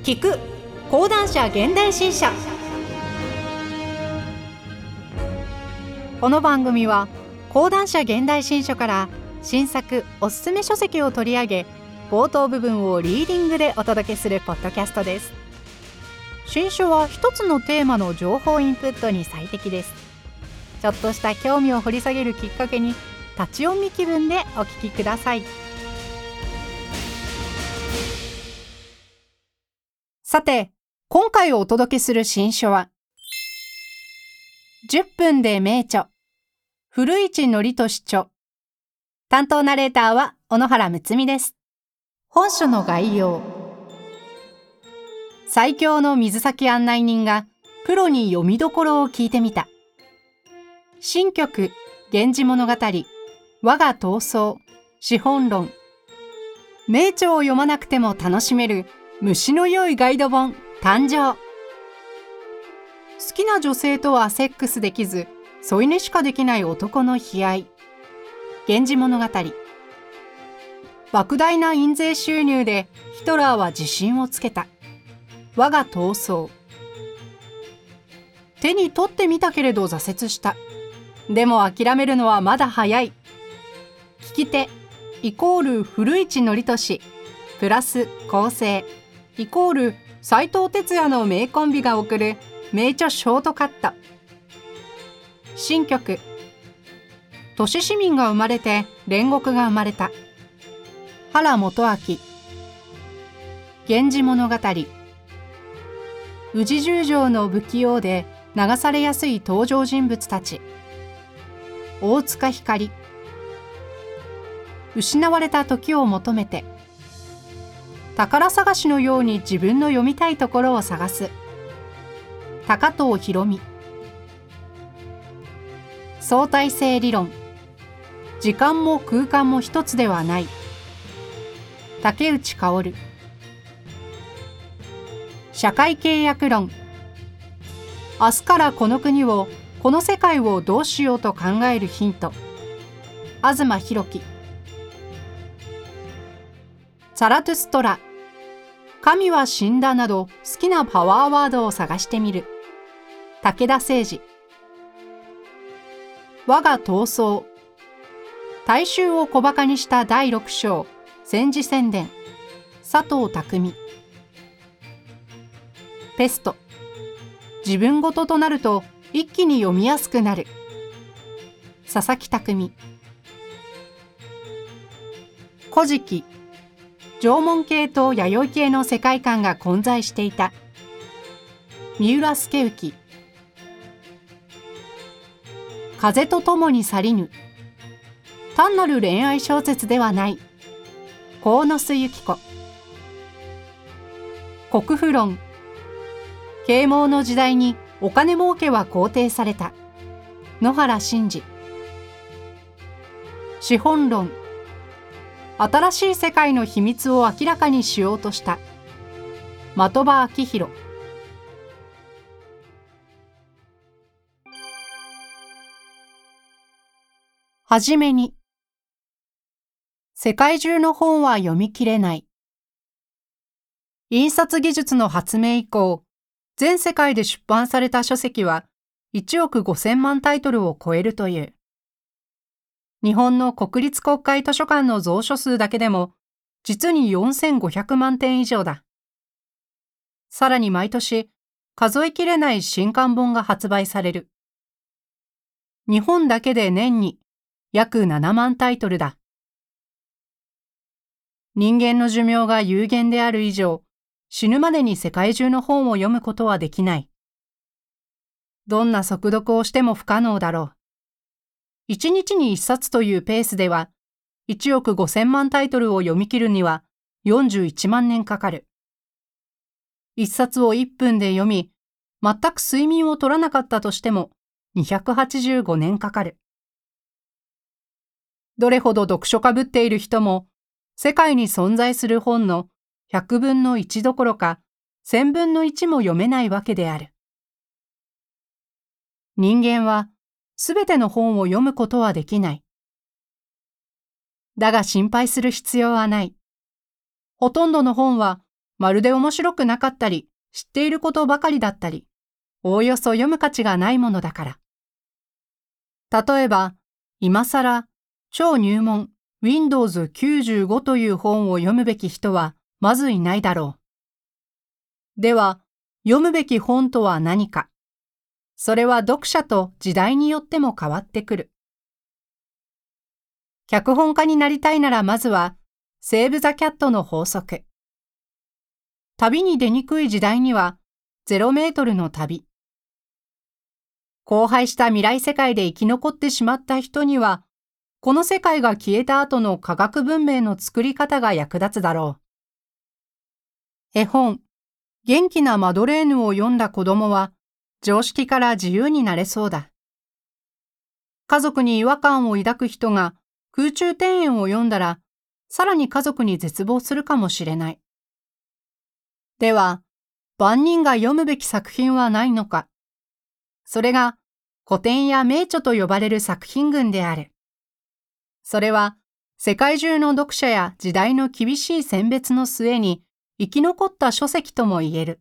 聞く講談社現代新社。この番組は講談社現代新書から新作おすすめ書籍を取り上げ、冒頭部分をリーディングでお届けするポッドキャストです。新書は一つのテーマの情報インプットに最適です。ちょっとした興味を掘り下げるきっかけに、立ち読み気分でお聞きください。さて、今回お届けする新書は10分で名著、古市憲寿著。担当ナレーターは小野原睦美です。本書の概要。最強の水先案内人がプロに読みどころを聞いてみた。新曲源氏物語、我が闘争、資本論。名著を読まなくても楽しめる虫の良いガイド本誕生。好きな女性とはセックスできず添い寝しかできない男の悲哀。源氏物語。莫大な印税収入でヒトラーは自信をつけた。我が闘争。手に取ってみたけれど挫折した。でも諦めるのはまだ早い。聞き手イコール古市憲寿プラス構成イコール斎藤哲也の名コンビが送る名著ショートカット。新曲。都市市民が生まれて煉獄が生まれた。原元明。源氏物語。宇治十条の不器用で流されやすい登場人物たち。大塚光。失われた時を求めて。宝探しのように自分の読みたいところを探す。高藤博美。相対性理論。時間も空間も一つではない。竹内薫。社会契約論。明日からこの国を、この世界をどうしようと考えるヒント。東博樹。ザラトゥストラ。神は死んだなど好きなパワーワードを探してみる。武田誠司。我が闘争。大衆を小馬鹿にした第6章戦時宣伝。佐藤匠。ペスト。自分ごととなると一気に読みやすくなる。佐々木匠。古事記。縄文系と弥生系の世界観が混在していた。三浦助之。風とともに去りぬ。単なる恋愛小説ではない。鴻巣由紀子。国富論。啓蒙の時代にお金儲けは肯定された。野原慎二。資本論。新しい世界の秘密を明らかにしようとした。的場明宏。はじめに。世界中の本は読み切れない。印刷技術の発明以降、全世界で出版された書籍は1億5000万タイトルを超えるという。日本の国立国会図書館の蔵書数だけでも実に4500万点以上だ。さらに毎年数えきれない新刊本が発売される。日本だけで年に約7万タイトルだ。人間の寿命が有限である以上、死ぬまでに世界中の本を読むことはできない。どんな速読をしても不可能だろう。1日に1冊というペースでは、1億5000万タイトルを読み切るには41万年かかる。1冊を1分で読み、全く睡眠を取らなかったとしても285年かかる。どれほど読書家ぶっている人も、世界に存在する本の100分の1どころか1000分の1も読めないわけである。人間はすべての本を読むことはできない。だが心配する必要はない。ほとんどの本はまるで面白くなかったり、知っていることばかりだったり、おおよそ読む価値がないものだから。例えば、今更、超入門 Windows 95という本を読むべき人はまずいないだろう。では、読むべき本とは何か。それは読者と時代によっても変わってくる。脚本家になりたいならまずは、セーブ・ザ・キャットの法則。旅に出にくい時代には、0メートルの旅。荒廃した未来世界で生き残ってしまった人には、この世界が消えた後の科学文明の作り方が役立つだろう。絵本、元気なマドレーヌを読んだ子供は、常識から自由になれそうだ。家族に違和感を抱く人が空中庭園を読んだら、さらに家族に絶望するかもしれない。では、万人が読むべき作品はないのか。それが、古典や名著と呼ばれる作品群である。それは、世界中の読者や時代の厳しい選別の末に生き残った書籍とも言える。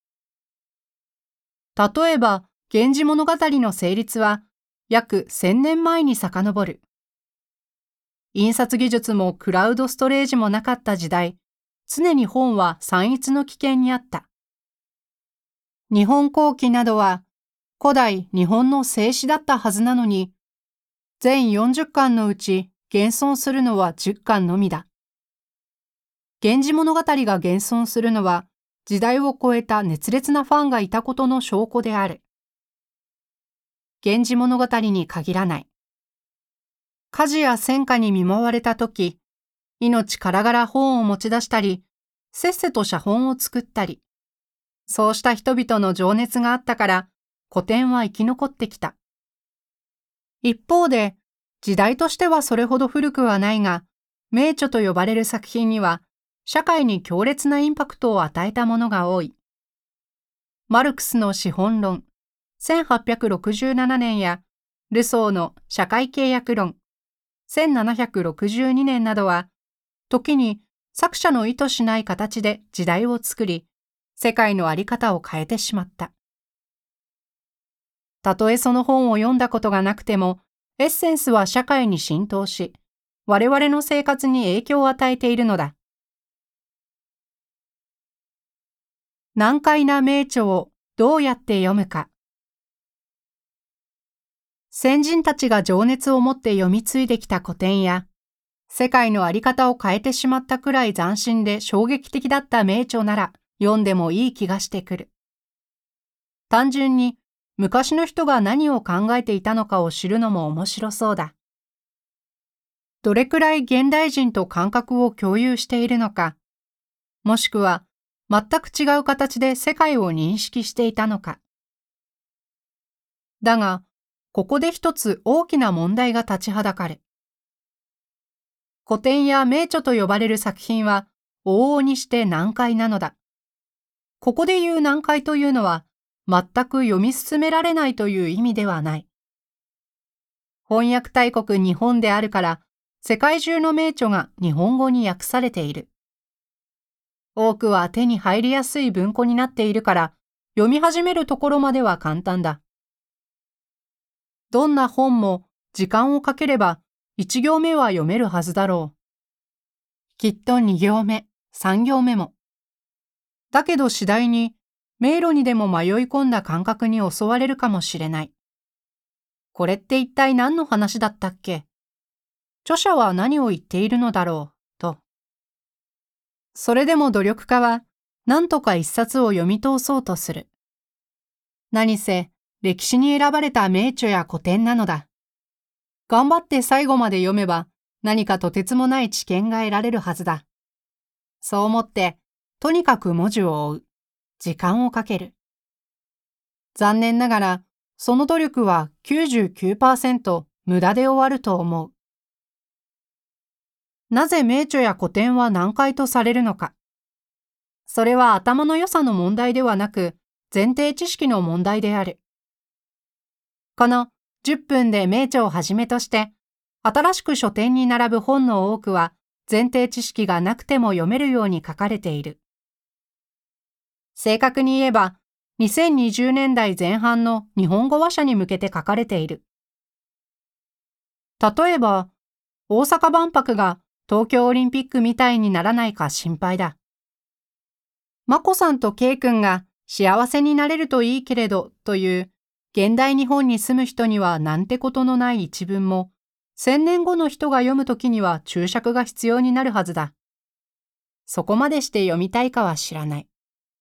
例えば、源氏物語の成立は約1000年前に遡る。印刷技術もクラウドストレージもなかった時代、常に本は散逸の危険にあった。日本後期などは古代日本の正史だったはずなのに、全40巻のうち現存するのは10巻のみだ。源氏物語が現存するのは時代を超えた熱烈なファンがいたことの証拠である。源氏物語に限らない。火事や戦火に見舞われたとき、命からがら本を持ち出したり、せっせと写本を作ったり、そうした人々の情熱があったから古典は生き残ってきた。一方で、時代としてはそれほど古くはないが、名著と呼ばれる作品には、社会に強烈なインパクトを与えたものが多い。マルクスの資本論、1867年や、ルソーの社会契約論、1762年などは、時に作者の意図しない形で時代を作り、世界の在り方を変えてしまった。たとえその本を読んだことがなくても、エッセンスは社会に浸透し、我々の生活に影響を与えているのだ。難解な名著をどうやって読むか。先人たちが情熱を持って読み継いできた古典や、世界の在り方を変えてしまったくらい斬新で衝撃的だった名著なら読んでもいい気がしてくる。単純に昔の人が何を考えていたのかを知るのも面白そうだ。どれくらい現代人と感覚を共有しているのか、もしくは全く違う形で世界を認識していたのか。だが、ここで一つ大きな問題が立ちはだかる。古典や名著と呼ばれる作品は往々にして難解なのだ。ここで言う難解というのは、全く読み進められないという意味ではない。翻訳大国日本であるから、世界中の名著が日本語に訳されている。多くは手に入りやすい文庫になっているから、読み始めるところまでは簡単だ。どんな本も時間をかければ1行目は読めるはずだろう。きっと2行目、3行目も。だけど次第に迷路にでも迷い込んだ感覚に襲われるかもしれない。これって一体何の話だったっけ？著者は何を言っているのだろう、と。それでも努力家は何とか一冊を読み通そうとする。何せ歴史に選ばれた名著や古典なのだ。頑張って最後まで読めば何かとてつもない知見が得られるはずだ。そう思ってとにかく文字を追う。時間をかける。残念ながらその努力は 99% 無駄で終わると思う。なぜ名著や古典は難解とされるのか。それは頭の良さの問題ではなく、前提知識の問題である。この10分で名著をはじめとして、新しく書店に並ぶ本の多くは、前提知識がなくても読めるように書かれている。 正確に言えば、2020年代前半の日本語話者に向けて書かれている。例えば、大阪万博が東京オリンピックみたいにならないか心配だ。まこさんとK君が幸せになれるといいけれどという現代日本に住む人にはなんてことのない一文も1000年後の人が読むときには注釈が必要になるはずだ。そこまでして読みたいかは知らない。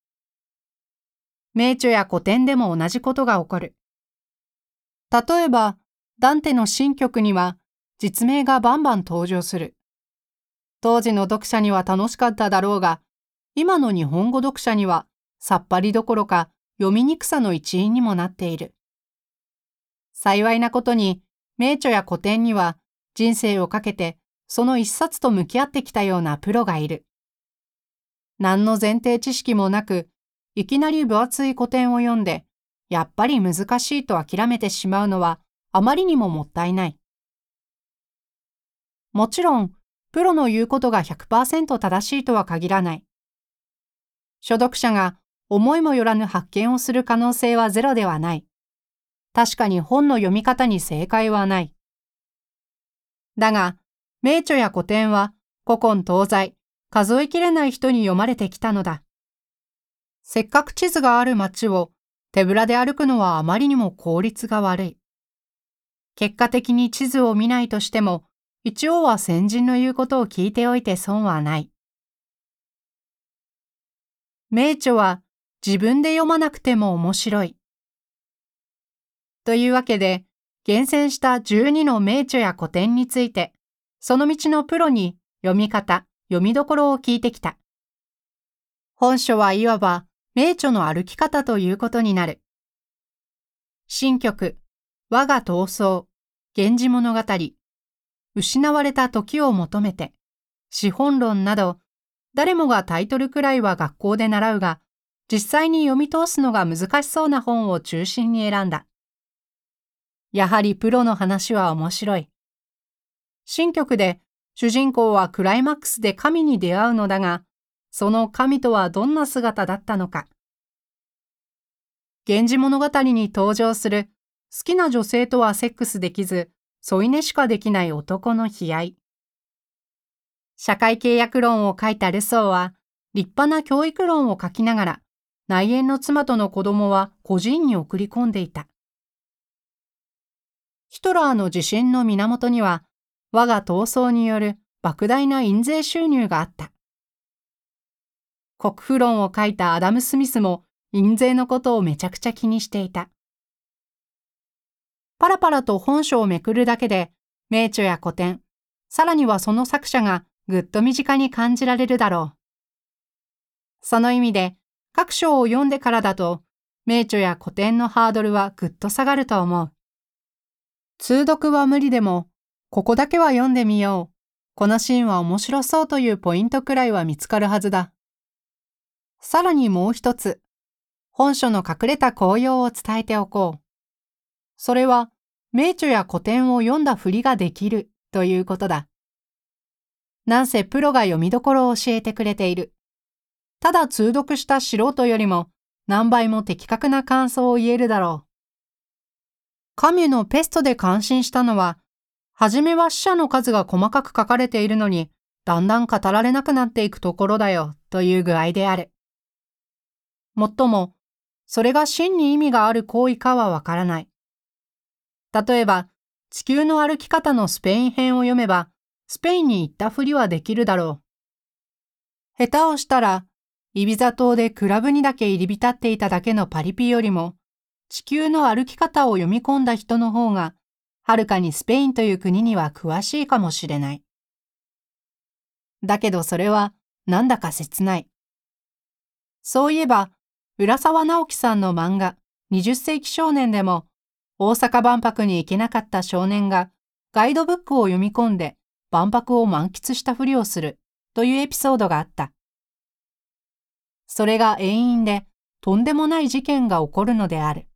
名著や古典でも同じことが起こる。例えば、ダンテの新曲には実名がバンバン登場する。当時の読者には楽しかっただろうが、今の日本語読者にはさっぱりどころか読みにくさの一因にもなっている。幸いなことに、名著や古典には人生をかけてその一冊と向き合ってきたようなプロがいる。何の前提知識もなく、いきなり分厚い古典を読んで、やっぱり難しいと諦めてしまうのはあまりにももったいない。もちろん、プロの言うことが 100% 正しいとは限らない。初読者が思いもよらぬ発見をする可能性はゼロではない。確かに本の読み方に正解はない。だが、名著や古典は古今東西、数えきれない人に読まれてきたのだ。せっかく地図がある街を手ぶらで歩くのはあまりにも効率が悪い。結果的に地図を見ないとしても、一応は先人の言うことを聞いておいて損はない。名著は自分で読まなくても面白い。というわけで、厳選した12の名著や古典について、その道のプロに読み方、読みどころを聞いてきた。本書はいわば名著の歩き方ということになる。新曲、我が闘争、源氏物語、失われた時を求めて、資本論など、誰もがタイトルくらいは学校で習うが、実際に読み通すのが難しそうな本を中心に選んだ。やはりプロの話は面白い。新曲で主人公はクライマックスで神に出会うのだが、その神とはどんな姿だったのか。源氏物語に登場する好きな女性とはセックスできず、添い寝しかできない男の悲哀。社会契約論を書いたルソーは、立派な教育論を書きながら、内縁の妻との子供は孤児院に送り込んでいた。ヒトラーの自信の源には、我が闘争による莫大な印税収入があった。国富論を書いたアダム・スミスも印税のことをめちゃくちゃ気にしていた。パラパラと本書をめくるだけで、名著や古典、さらにはその作者がぐっと身近に感じられるだろう。その意味で、各章を読んでからだと、名著や古典のハードルはぐっと下がると思う。通読は無理でも、ここだけは読んでみよう。このシーンは面白そうというポイントくらいは見つかるはずだ。さらにもう一つ、本書の隠れた効用を伝えておこう。それは、名著や古典を読んだふりができるということだ。なんせプロが読みどころを教えてくれている。ただ通読した素人よりも何倍も的確な感想を言えるだろう。カミュのペストで感心したのは、はじめは死者の数が細かく書かれているのに、だんだん語られなくなっていくところだよという具合である。もっとも、それが真に意味がある行為かはわからない。例えば、地球の歩き方のスペイン編を読めば、スペインに行ったふりはできるだろう。下手をしたら、イビザ島でクラブにだけ入り浸っていただけのパリピよりも、地球の歩き方を読み込んだ人の方が、はるかにスペインという国には詳しいかもしれない。だけどそれは、なんだか切ない。そういえば、浦沢直樹さんの漫画、20世紀少年でも、大阪万博に行けなかった少年が、ガイドブックを読み込んで、万博を満喫したふりをする、というエピソードがあった。それが遠因で、とんでもない事件が起こるのである。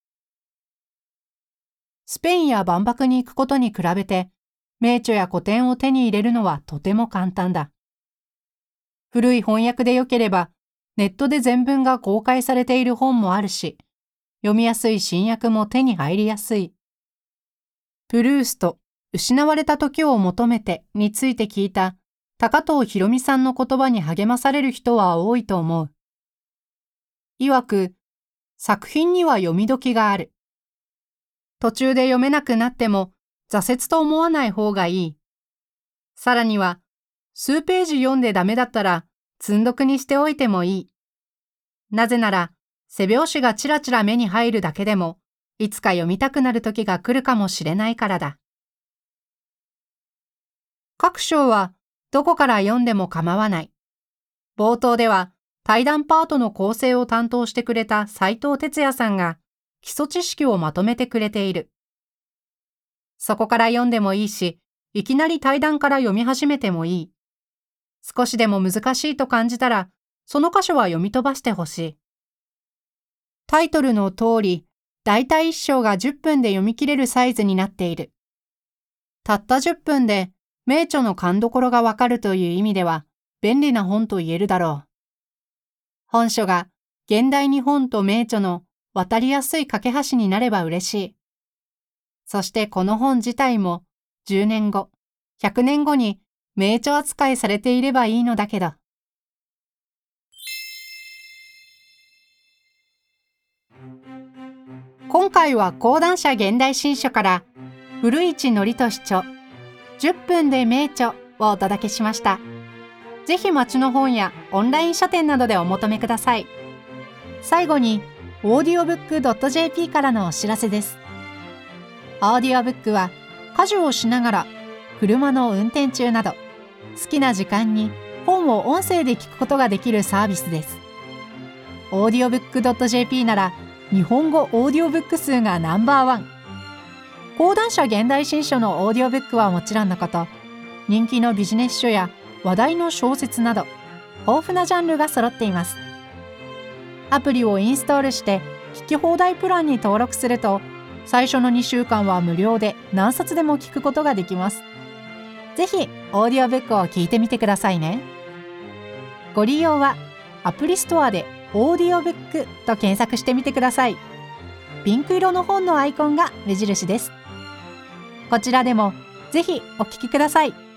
スペインや万博に行くことに比べて、名著や古典を手に入れるのはとても簡単だ。古い翻訳でよければ、 ネットで全文が公開されている本もあるし、読みやすい新訳も手に入りやすい。プルースト、失われた時を求めてについて聞いた高藤ひろみさんの言葉に励まされる人は多いと思う。曰く、作品には読み時がある。途中で読めなくなっても挫折と思わない方がいい。さらには、数ページ読んでダメだったら積んどくにしておいてもいい。なぜなら、背表紙がちらちら目に入るだけでも、いつか読みたくなる時が来るかもしれないからだ。各章はどこから読んでも構わない。冒頭では対談パートの構成を担当してくれた斉藤哲也さんが基礎知識をまとめてくれている。そこから読んでもいいし、いきなり対談から読み始めてもいい。少しでも難しいと感じたら、その箇所は読み飛ばしてほしい。タイトルの通り、だいたい1章が10分で読み切れるサイズになっている。たった10分で名著の勘どころがわかるという意味では便利な本と言えるだろう。本書が現代日本と名著の渡りやすい架け橋になれば嬉しい。そしてこの本自体も10年後、100年後に名著扱いされていればいいのだけど。今回は講談社現代新書から古市憲寿著10分で名著をお届けしました。ぜひ町の本やオンライン書店などでお求めください。最後に audiobook.jp からのお知らせです。オーディオブックは家事をしながら、車の運転中など好きな時間に本を音声で聞くことができるサービスです。audiobook.jp なら日本語オーディオブック数がナンバーワン。講談社現代新書のオーディオブックはもちろんのこと、人気のビジネス書や話題の小説など豊富なジャンルが揃っています。アプリをインストールして聞き放題プランに登録すると、最初の2週間は無料で何冊でも聞くことができます。ぜひオーディオブックを聞いてみてくださいね。ご利用はアプリストアでオーディオブックと検索してみてください。ピンク色の本のアイコンが目印です。こちらでもぜひお聞きください。